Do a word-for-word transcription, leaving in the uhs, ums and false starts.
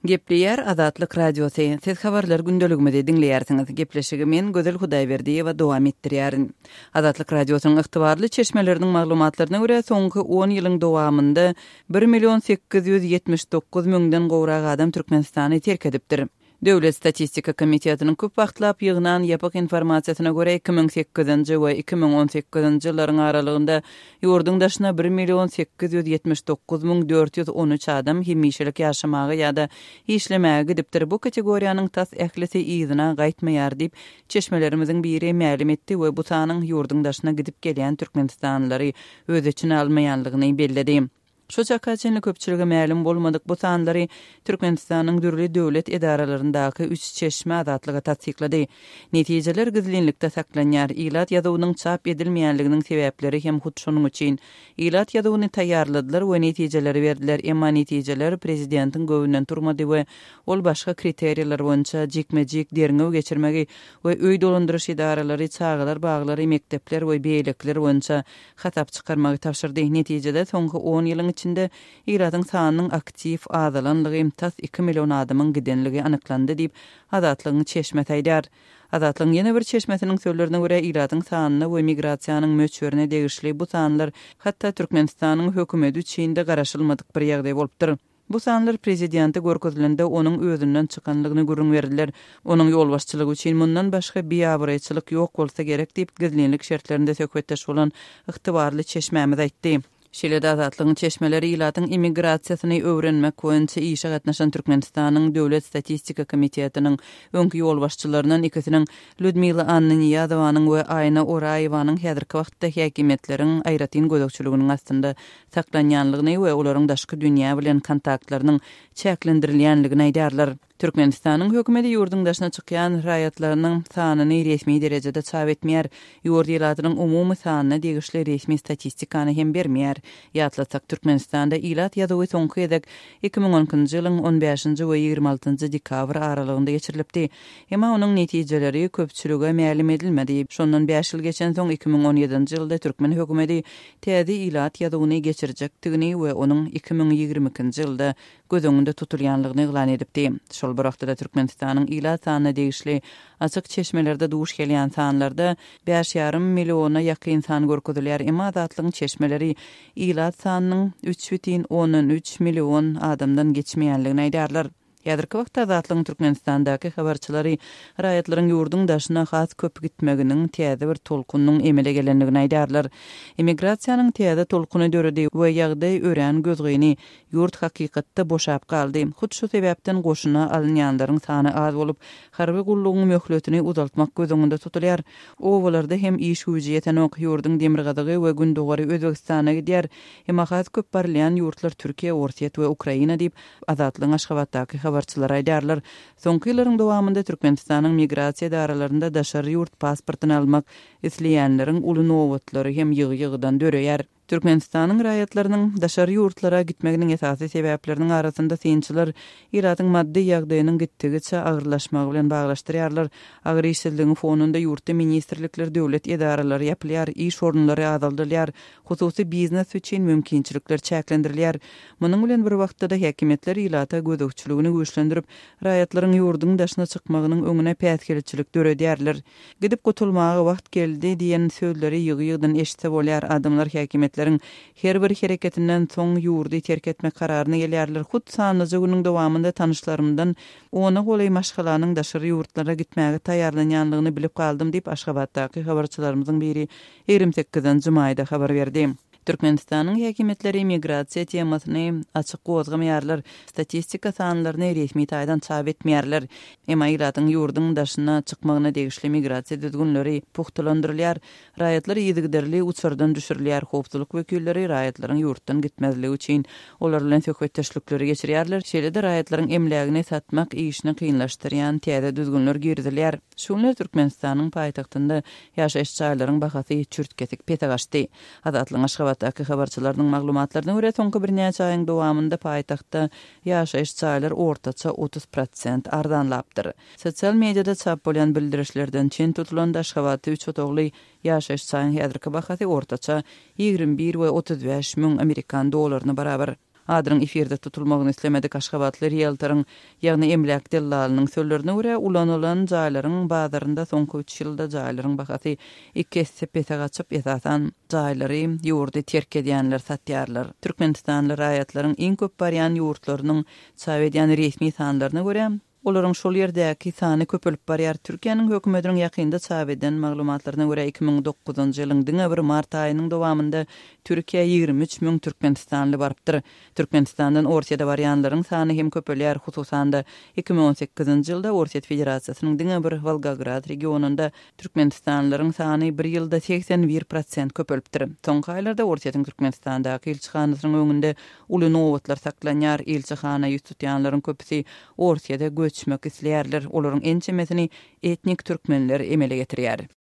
Gepleyer Azatlyk radiosu. Siz habarlar gündeligimizde dinleýärsiňiz. Gepleşigi men Gözel Hudaýberdiýewa dowam etdirýärin. Azatlyk radiosynyň ygtybarly çeşmeleriniň maglumatlaryna görä soňky on ýylyň dowamynda bir million sekiz ýüz ýetmiş dokuz müňden gowrak adam Türkmenistany terk edipdir. Döwlet Statistika Komitetiniň köp wagtlap ýygynan ýapyk informasiýasyna görä iki ming sekizinji we iki ming on sekizinji ýyllaryň aralygynda ýurduň daşyna bir million sekiz ýüz ýetmiş dokuz müň dört ýüz on üç adam hemişelik ýaşamagy ýa-da işlemäge gidipdir. Bu kategoriýanyň tas ählisi ýygyna gaýtmaýar diýip çeşmelerimiziň biri ma'lum etdi we bu sanyň ýurduň daşyna gidip gelýän türkmenistanlary öz içine almaýanlygyny belledi. Şu çakaçynly köpçüligi ma'lum bolmadyk bu sanlary Türkmenistanyň dürli döwlet edaralaryndaky üç çeşme azatlygy tasdiklady. Netijeler gizlinlikde saklanýar. Ilat ýazywynyň çap edilmeýänliginiň sebäpleri hem hut şonuň üçin ilat ýazywyny taýýarladylar we netijeleri berdiler. Emma netijeler prezidentiň göwünden turmady we ol başga kriteriýalar boýunça jikmejik derňew geçirmegi we öý dolandyryş edaralary, çağlar, baglary, mekdepler we beýlekler boýunça hatap çykarmagy tapşyrdy. Netijede soňky on ýylyň içinde iradyň sanynyň aktiv azalanlygy imtas iki million adamyň gidenligi anyklandy diýip azatlygyň çeşme taýdar. Azatlygyň ýene bir çeşmesiniň sözlerine görä iradyň sanyny we migrasiýanyň möçberine degişli bu sanlar hatda Türkmenistanyň hökümeti üçin de garaşylmadyk bir ýagdaý bolupdyr. Bu sanlar prezidenti görkezilende onuň özünden çykanlygyny görüň berdiler. Onuň ýolbaşçylygy üçin mundan başga biýabraýçylyk ýok bolsa gerek diýip gizlinlik şertlerinde söhbetdeş bolan ygtybarly çeşmämiz aýtdy. Şeýle-de azatlygyň çeşmeleri ýylatyň immigrasiýasyny öwrenmek boýunça işe gatnaşan Türkmenistanyň Döwlet Statistika Komitetiniň öňki ýolbaşçylaryndan ikisiniň Ludmila Anneniyadowanyň we Ayna Oraýewanyň häzirki wagtda häkimetleriň aýratyn gözükçüliginiň astynda saklanýanlygyny we olaryň daşky dünýä bilen kontaktlarynyň çäklendirilýänligini aýdarlar. Türkmenistanyň hökümeti ýurduň daşyna çykýan raýatlarynyň sanyny resmi derejede çap etmeýär. Ýurt ýylatynyň umumy sanyna degişli resmi statistikany hem bermeýär. Ýatlasak Türkmenistanda ilat ýazywy soňky edek iki ming onunçy ýylyň on beşinji we ýygrima altynjy dekabr aralygynda geçirilipdi. Emma onuň netijeleri köpçülige ma'lum edilmedi. Şondan beş ýyl geçen soň iki ming on ýedinji ýylda Türkmen hökümeti täze ilat ýazywyny geçirjekdigini we onuň iki ming ýygrima ikinji ýylda göz öňünde tutulýanlygyny eglan edipdi. Şol bir wagtda Türkmenistanyň ilat sanyna degişli açyk çeşmelerde duş gelýän sanlarda beş ýarym milliona ýakyn san görkezilýär. Emma azatlygyň çeşmeleri ilat sanynyň üç бүтүн onuň üç million adamdan geçmeýänligini aýdarlar. Ýadyrky wagtda azatlygyň Türkmenistandaky habarçylary raýatlaryň ýurduň daşyna has köp gitmeginiň täze bir tolkunyň emele gelenligini aýdarlar. Immigrasiýanyň täze tolkuny döredi we ýagdaý ören gözgüni ýurt hakykatda boşap galdy. Hut şu sebäpden goşuna alynýanlaryň sany az bolup, harby gullugyň möhletini uzaltmak göz öňünde tutulýar. Owalarda hem iş güýji ýeten ok ýurduň demirgadygy we gündogary Özbekistana gidýär. Emma has köp barlayan ýurtlar Türkiýe, Orsiýet we Ukraina diýip azatlygyň Aşgabatdaky habarçylar aýdarlar. Soňky ýyllaryň dowamında Türkmenistanyň migrasiýa daralarynda daşary ýurt pasportyny almak isleýänleriň uly nowatlary hem ýygy-ýygydan döreýär. Türkmenistanyň raýatlarynyň daşary ýurtlara gitmeginiň esasy sebäpleriniň arasynda synçylar ýyratyň maddi ýagdaýynyň gitdigiçe agyrlaşmagy bilen baglaşdyrýarlar. Agyr işsizligiň fonunda ýurtda ministrlikler, döwlet edaralary ýapylýar, iş ornlary azaldylýar, hususy biznes üçin mümkinçilikler çäklendirilýär. Munyň bilen bir wagtda da häkimetler ýylata gözükçüligini güýçlendirip, raýatlaryň ýurduň daşyna çykmagynyň öňüne päsgelçilik döredýärler. Gidip gutulmagy wagt geldi diýen sözleri ýygy-ýygydan eşitse bolýar. Adamlar häkimet her bir hereketinden soň ýurdy terk etme kararyny gelýärler. Hut sanyjy günüň dowamında tanışlarymdan ona golay maşgalanyň daşary ýurtlara gitmäge taýýarlanýanlygyny bilip galdym diýip Aşgabatdaky habarçylarymyzyň biri ýigirmi sekizinji maýda habar berdi. Türkmenistanyň häkimetleri migrasiýa temasyny açyk gozgamaýarlar. Statistika sanlaryny resmi taýdan çap etmeýärler. Emma ýylatyň ýurduň daşyna çykmagyna degişli migrasiýa düzgünleri puhtalandyrylýar. Raýatlar ýygyderli uçurdan düşürilýär. Howpsuzlyk wekilleri raýatlaryň ýurtdan gitmezligi üçin olar bilen söhbetdeşlikleri geçirýärler. Şeýle-de raýatlaryň emlegini satmak işini kynlaşdyrýan täze düzgünler girdilýär. Şunlar Türkmenistanyň paýtagtynda ýaşaýyş çaýlaryň bahasy çürtketik petagaşdy. Azatlygyň Aşgabatdaky habarçylarynyň maglumatlaryna görä soňky bir näçe aýyň dowamında paýtagtda ýaşaýyş çaýlar ortaça otuz prosent ardanlapdyr. Sosial mediada çap bolan bildirişlerden çen tutulan Aşgabatda üç otogly ýaşaýyş çaýyň häzirki bahasy ortaça ýigirmi bir we otuz beş müň Amerikan dollaryna barabar. adyryň efirde tutulmagyny islemedik Aşgabatly realtoryň ýagny Emlak Dellalynyň sözlerine görä ulanylan jaýlaryň bazarynda soňky üç ýylda jaýlaryň bahasy iki sepete gaçyp ýatasan jaýlary ýurdy terk edýänler satýarlar. Türkmenistanly raýatlaryň iň köp barýan ýurtlarynyň çap edýän resmi sanlaryna görä olaryň şol ýerdäki sany köpelip barýar. Türkiýanyň hökümetiniň ýakynda çap eden maglumatlaryna görä iki ming dokuzunjy ýylyň diňe bir mart aýynyň dowamynda Türkiýe ýygrimi üç miň türkmenistanly barpdyr. Türkmenistandan Orsiýada barýanlaryň sany hem köpelýär, hususan da iki ming on sekizinji ýylda Orsiýet Federasiýasynyň diňe bir Volgograd regionunda türkmenistanlylaryň sany bir ýylda seksen bir prosent köpelipdir. Soňky aýlarda Orsiýetiň Türkmenistandaky elçixanasynyň öňünde uly nowatlar saklanýar. Elçixana ýüz tutýanlaryň köpüsi Orsiýada göçmek isleýärler. Olaryň en çemesini etnik türkmenler emele getirýär.